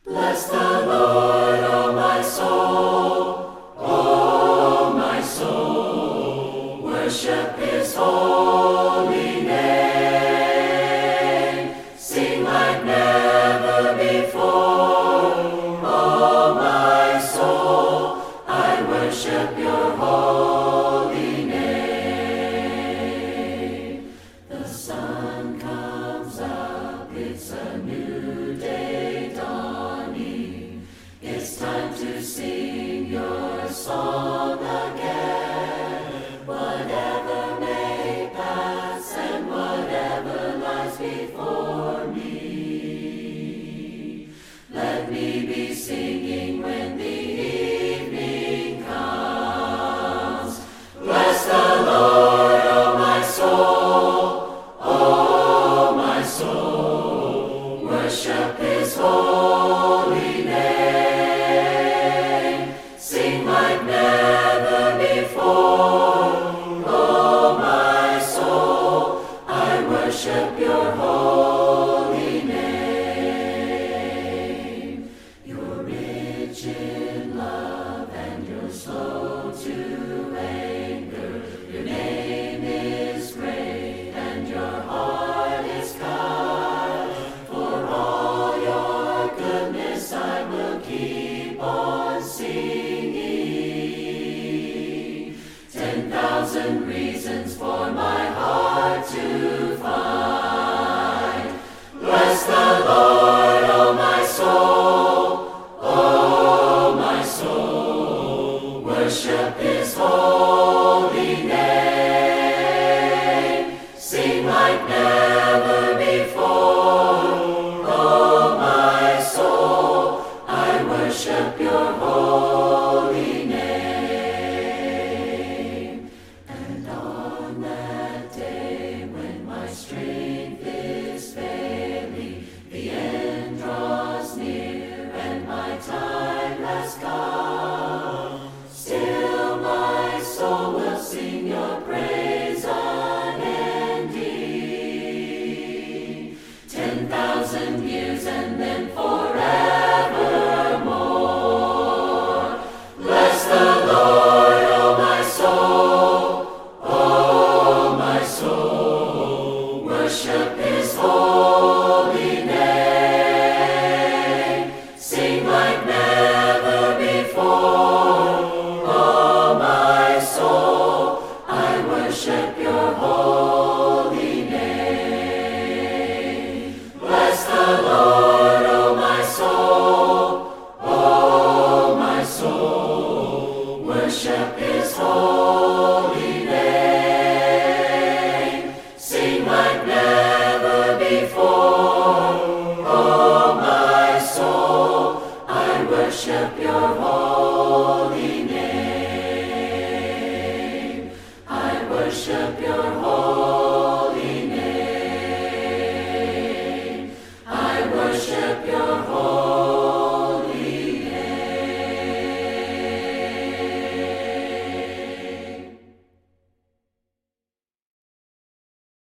Bless the Lord, O my soul, worship His holy name. Sing like never before, O my soul, I worship Your holy name. The sun comes up, it's a new day dawning. It's time to sing Your song again. Whatever may pass and whatever lies before me, let me be singing when the evening comes. Bless the Lord, O my soul, worship His holy name. Sing like never before, O my soul, I worship Your holy name. You're rich in love and You're slow to anger. Your name is great and Your heart is kind. For all Your goodness I will keep on singing. 10,000 reasons for my heart to find. Bless the Lord, O my soul, worship His holy name. Sing like never before, O my soul, I worship Your holy name. And on that day when my strength is failing, the end draws near and my time has come, still my soul will sing Your praise unending. 10,000 years and then forevermore. Bless the Lord, O my soul, worship His holy name. Sing like never before, O my soul, I worship Your holy name. Bless the Lord, O my soul, worship His holy name. Sing like never before, O my soul, I worship Your holy name. I worship Your holy